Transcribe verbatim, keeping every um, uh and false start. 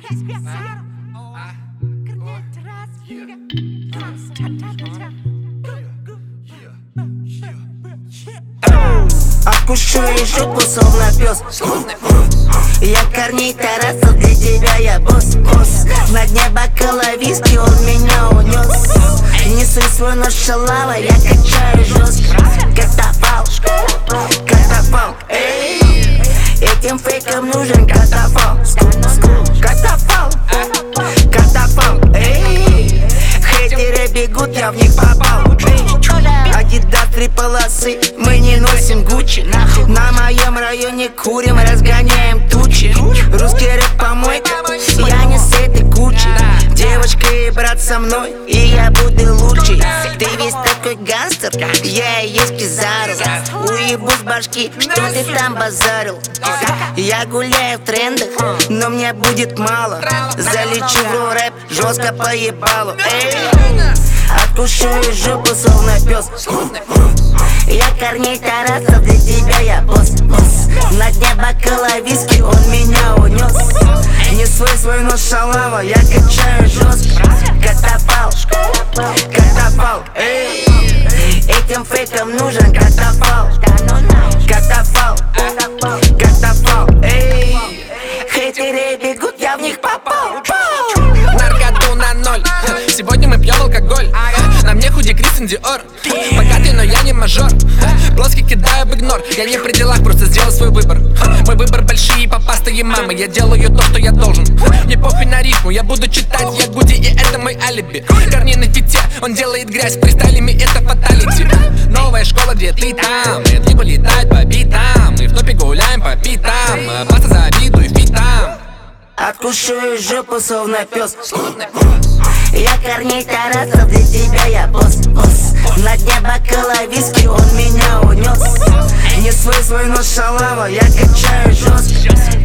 Откушу и жопу, словно пес. Я Корней Тарасов, для тебя я босс, босс. На дне бокала виски он меня унес. Несу свой нож шалава, я качаю жестко. Катафал, катафал, эй. Этим фейкам нужен катафал. Катафал, катафал, эй. Хейтеры бегут, я в них попал. Адидас три полосы, мы не носим Гуччи. На моем районе курим, разгоняем тучи. Русский рэп помойка, я не с этой кучи. Девочка и брат со мной, и я буду лучший. Ты весь такой гангстер, я и есть Пизару. Уебу с башки, что ты там базарил. Я гуляю в трендах, но мне будет мало. Залечу в рэп, жестко поебалу. Эй! Откушу и жопу, словно пес. Я Корней Тарасов, для тебя я босс, босс. На дне бокала виски он меня унес. Не свой свой нож шалава, я качаю жестко. Катафал, катафал, эй. Этим фейкам нужен катафал. Катафал, катафал, эй. Хейтеры бегут, я в них попал. Наркоту на ноль, сегодня мы пьем алкоголь. На мне худи Кристиан Диор. Богатый, но я не мажор. Плоский кидаю в игнор. Я не при делах, просто сделал свой выбор. Мой выбор большие попастые мамы. Я делаю то, что я должен. Мне похуй на рифму, я буду читать Ягуди, и это мой алиби. Корней на фите, он делает грязь фристайлями, это фаталити. Новая школа, где ты там. Нет, либо летать по битам. Мы в топе гуляем по питам. Баста завидуй фитам. Откушу и жопу, словно пес. Я Корней Тарасов, для тебя я босс, босс. На дне бокала виски он меня унес. Не свой свой нож шалава, я качаю жестко.